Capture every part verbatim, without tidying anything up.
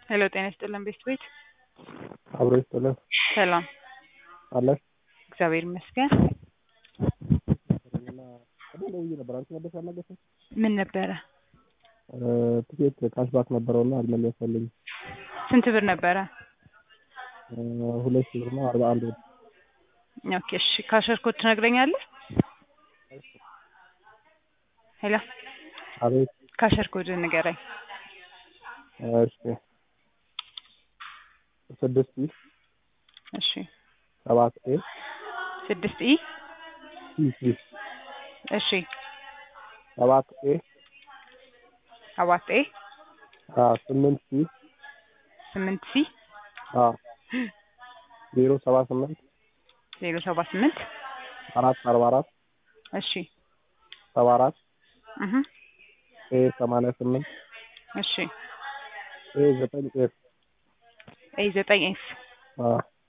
ሄሎ ጤና ይስጥልን ቤት ቤት አብሮ ይስጥልን ሰላም አለሽ እግዚአብሔር ይመስገን። እና ደውዬ ነበር አንቺ ነበር ያናገርሽኝ? ምን ነበረ? ትኬት ካሽባክ ነበረውና አልመለሰልኝም። ስንት ብር ነበረ? ሁለት ሺህ ብር ነው አርባ አንድ ብር። ኦኬ እሺ ካሸር ኮድ ትነግረኛለህ? ሄሎ አቤት ካሸር ኮድ ንገረኝ። እሺ ስድስት ኢ እሺ ሰባት ኤ ስድስት ኢ ሲ ሲ እሺ ሰባት ኤ ሰባት ኤ አ ስምንት ሲ ስምንት ሲ አ ዜሮ ሰባ ስምንት ዜሮ ሰባ ስምንት አራት አርባ አራት እሺ ሰባ አራት እህ ኤ ሰማንያ ስምንት እሺ ኤ ዘጠኝ ኤፍ ኤ ዘጠኝ ኤፍ አ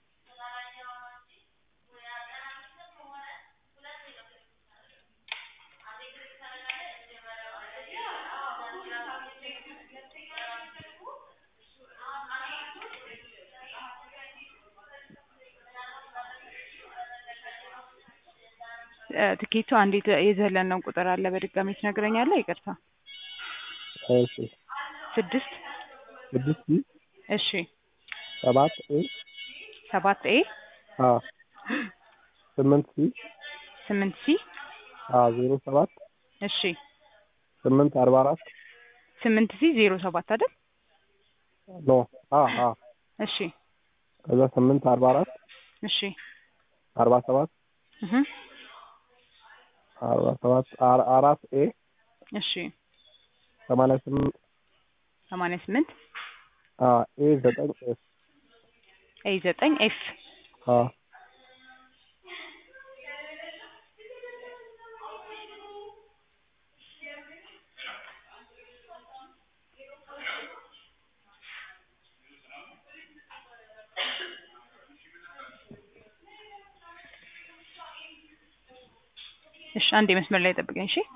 ትኬቱ አንዴ የዘለነው ቁጥር አለ በድጋሚ ትነግረኛለህ? ይቅርታ እሺ ስድስት ስድስት ሲ እሺ ሰባት ኤ ሰባት ኤ አ ስምንት ሲ ስምንት ሲ አ ዜሮ ሰባት እሺ ስምንት አርባ አራት ስምንት ሲ ዜሮ ሰባት አይደል? ኖ አ አ እሺ ከዛ ስምንት አርባ አራት እሺ አርባ ሰባት እህ አርባ ሰባት አራት ኤ እሺ ሰማንያ ስምንት ሰማንያ ስምንት አ ኤ ዘጠኝ ኤፍ ኤ ዘጠኝ ኤፍ አ እሺ አንዴ መስመር ላይ ጠብቀኝ። እሺ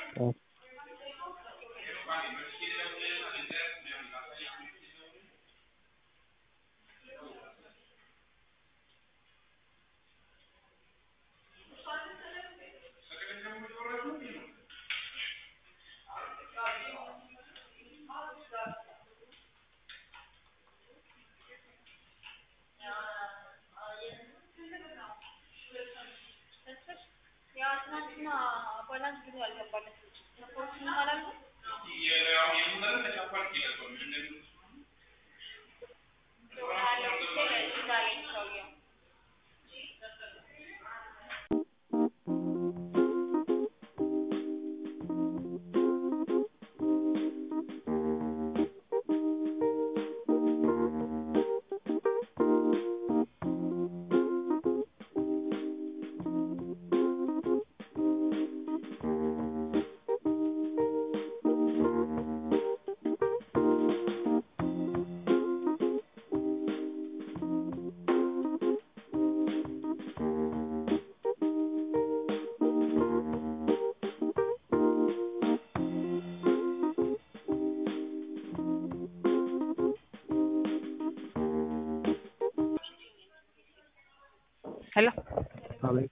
ሄሎ አቤት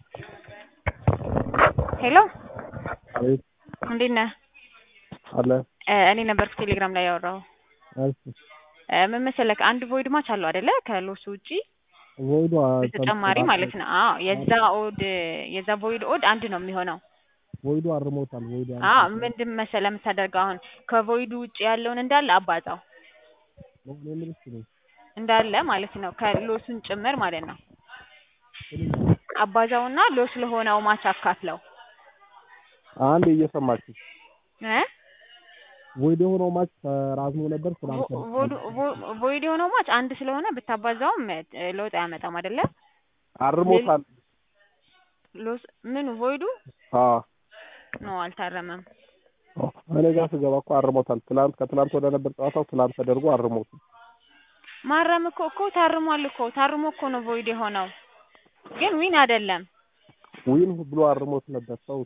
ሄሎ አቤት እንዴት ነህ? አለ እኔ ነበርኩ ቴሌግራም ላይ ያወራው። እሺ ምን መሰለህ አንድ ቮይድ ማች አለው አይደለ? ከሎስ ውጪ ቮይዱ በተጨማሪ ማለት ነው። አዎ የዛ ኦድ የዛ ቮይድ ኦድ አንድ ነው የሚሆነው። ቮይዱ አርሞታል። ቮይዱ አዎ ምንድን መሰለህ የምታደርገው አሁን ከቮይዱ ውጪ ያለውን እንዳለ አባዛው ነው የምልሽ ነው እንዳለ ማለት ነው። ከሎሱን ጭምር ማለት ነው። አባዛውና ሎስ ለሆነው ማች አካፍለው። አንድ እየሰማች እ ቮይድ የሆነው ማች ተራዝሞ ነበር ስላንተ ቮይድ የሆነው ማች አንድ ስለሆነ ብታባዛውም ለውጥ አያመጣም አይደለ? አርሞታል። ሎስ ምኑ ቮይዱ አ ነው አልታረመም። እኔ ጋር ስገባ እኮ አርሞታል። ትላንት ከትላንት ወደ ነበር ጨዋታው ትላንት ተደርጎ አርሞታል። ማረም እኮ እኮ ታርሟል እኮ ታርሞ እኮ ነው ቮይድ የሆነው ግን ዊን አይደለም። ዊን ብሎ አርሞት ነበር ሰው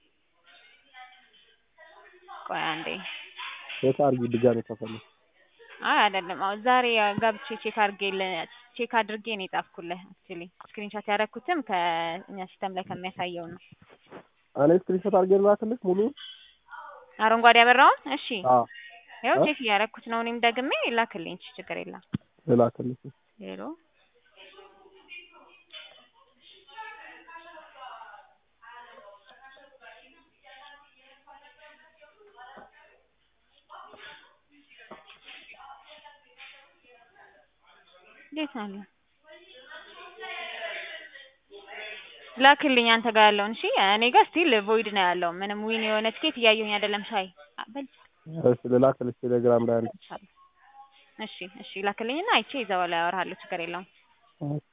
ቆይ አንዴ የታርጊ ድጋሚ ተፈለ አይ አይደለም አሁን ዛሬ ገብቼ ቼክ አድርጌ ቼክ አድርጌ ነው የጻፍኩልህ አክቹሊ ስክሪንሾት ያደረኩትም ከእኛ ሲስተም ላይ ከሚያሳየው ነው እኔ ስክሪንሾት አድርጌ ልላክልሽ ሙሉ አረንጓዴ ያበራውን እሺ አዎ ያው ቼክ እያደረኩት ነው እኔም ደግሜ ላክልኝ ችግር የለም ልላክልሽ ሄሎ እንዴት ነው ላክልኝ አንተ ጋር ያለውን እሺ እኔ ጋር ስቲል ቮይድ ነው ያለው ምንም ዊን የሆነ ትኬት እያየሁኝ አይደለም ሻይ በል እሺ ልላክልሽ ቴሌግራም ላይ አንድ እሺ እሺ ላክልኝና አይቼ እዛው ላይ አወራሃለሁ ችግር የለውም